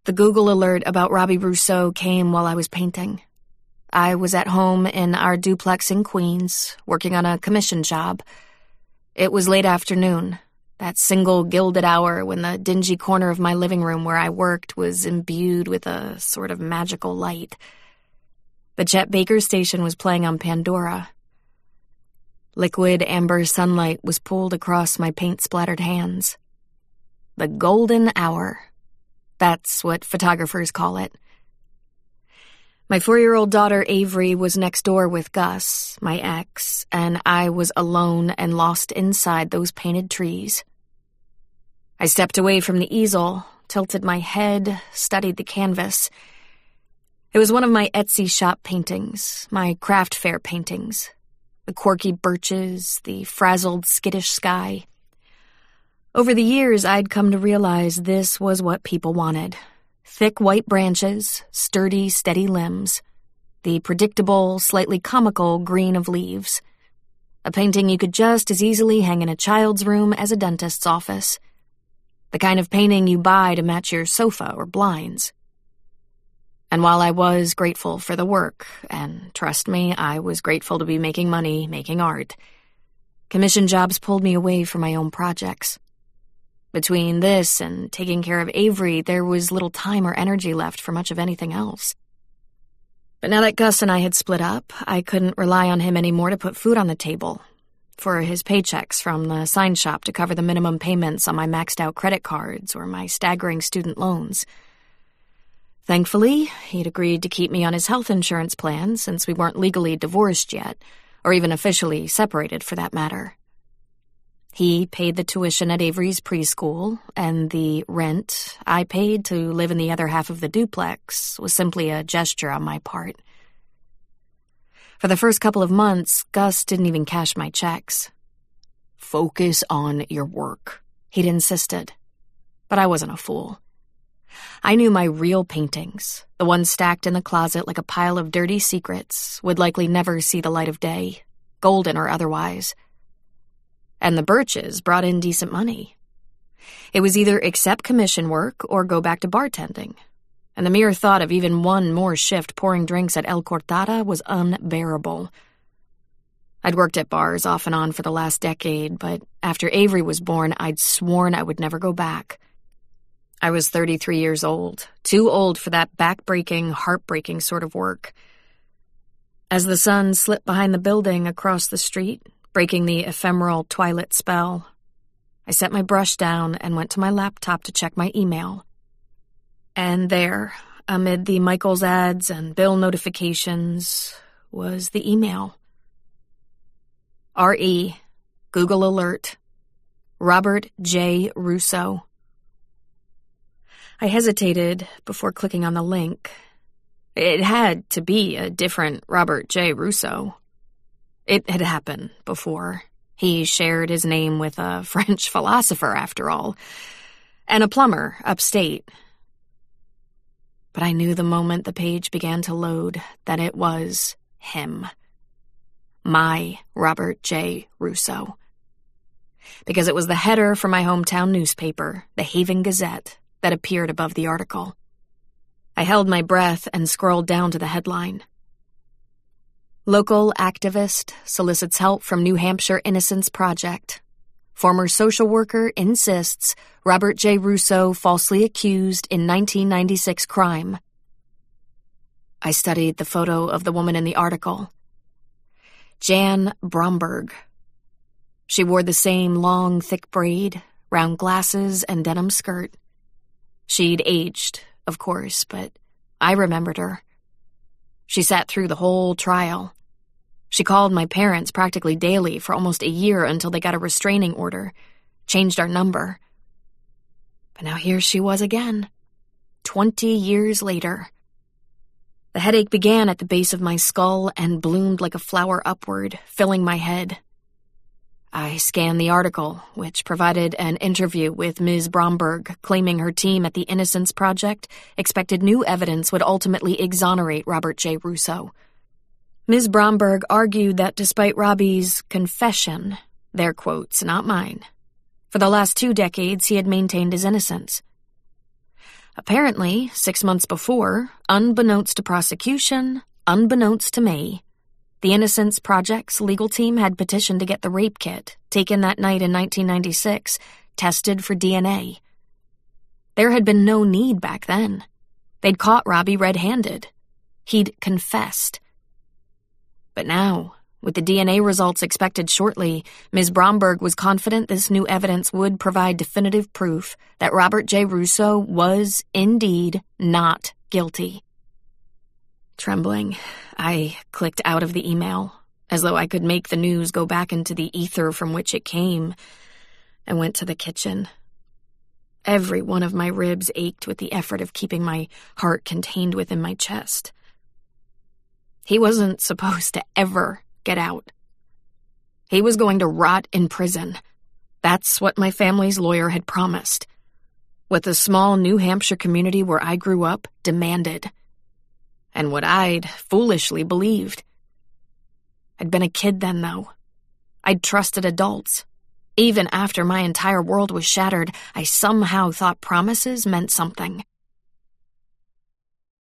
The Google alert about Robbie Rousseau came while I was painting. I was at home in our duplex in Queens, working on a commission job. It was late afternoon, that single gilded hour when the dingy corner of my living room where I worked was imbued with a sort of magical light. The Chet Baker station was playing on Pandora. Liquid amber sunlight was pulled across my paint-splattered hands. The golden hour. That's what photographers call it. My 4-year-old daughter Avery was next door with Gus, my ex, and I was alone and lost inside those painted trees. I stepped away from the easel, tilted my head, studied the canvas. It was one of my Etsy shop paintings, my craft fair paintings. The quirky birches, the frazzled, skittish sky. Over the years, I'd come to realize this was what people wanted. Thick white branches, sturdy, steady limbs. The predictable, slightly comical green of leaves. A painting you could just as easily hang in a child's room as a dentist's office. The kind of painting you buy to match your sofa or blinds. And while I was grateful for the work, and trust me, I was grateful to be making money, making art, commission jobs pulled me away from my own projects. Between this and taking care of Avery, there was little time or energy left for much of anything else. But now that Gus and I had split up, I couldn't rely on him anymore to put food on the table, for his paychecks from the sign shop to cover the minimum payments on my maxed-out credit cards or my staggering student loans. Thankfully, he'd agreed to keep me on his health insurance plan since we weren't legally divorced yet, or even officially separated for that matter. He paid the tuition at Avery's preschool, and the rent I paid to live in the other half of the duplex was simply a gesture on my part. For the first couple of months, Gus didn't even cash my checks. "Focus on your work," he'd insisted. But I wasn't a fool. I knew my real paintings, the ones stacked in the closet like a pile of dirty secrets, would likely never see the light of day, golden or otherwise. And the Birches brought in decent money. It was either accept commission work or go back to bartending, and the mere thought of even one more shift pouring drinks at El Cortada was unbearable. I'd worked at bars off and on for the last decade, but after Avery was born, I'd sworn I would never go back. I was 33 years old, too old for that back-breaking, heartbreaking sort of work. As the sun slipped behind the building across the street, breaking the ephemeral twilight spell, I set my brush down and went to my laptop to check my email. And there, amid the Michaels ads and bill notifications, was the email. R.E. Google alert. Robert J. Rousseau. I hesitated before clicking on the link. It had to be a different Robert J. Rousseau. It had happened before. He shared his name with a French philosopher, after all, and a plumber upstate. But I knew the moment the page began to load that it was him. My Robert J. Rousseau. Because it was the header from my hometown newspaper, the Haven Gazette, that appeared above the article. I held my breath and scrolled down to the headline. Local activist solicits help from New Hampshire Innocence Project. Former social worker insists Robert J. Rousseau falsely accused in 1996 crime. I studied the photo of the woman in the article. Jan Bromberg. She wore the same long, thick braid, round glasses, and denim skirt. She'd aged, of course, but I remembered her. She sat through the whole trial. She called my parents practically daily for almost a year until they got a restraining order, changed our number. But now here she was again, 20 years later. The headache began at the base of my skull and bloomed like a flower upward, filling my head. I scanned the article, which provided an interview with Ms. Bromberg, claiming her team at the Innocence Project expected new evidence would ultimately exonerate Robert J. Rousseau. Ms. Bromberg argued that despite Robbie's confession, their quotes, not mine, for the last 2 decades he had maintained his innocence. Apparently, 6 months before, unbeknownst to prosecution, unbeknownst to me, the Innocence Project's legal team had petitioned to get the rape kit, taken that night in 1996, tested for DNA. There had been no need back then. They'd caught Robbie red-handed. He'd confessed. But now, with the DNA results expected shortly, Ms. Bromberg was confident this new evidence would provide definitive proof that Robert J. Russo was, indeed, not guilty. Trembling, I clicked out of the email, as though I could make the news go back into the ether from which it came, and went to the kitchen. Every one of my ribs ached with the effort of keeping my heart contained within my chest. He wasn't supposed to ever get out. He was going to rot in prison. That's what my family's lawyer had promised. What the small New Hampshire community where I grew up demanded. And what I'd foolishly believed. I'd been a kid then, though. I'd trusted adults. Even after my entire world was shattered, I somehow thought promises meant something.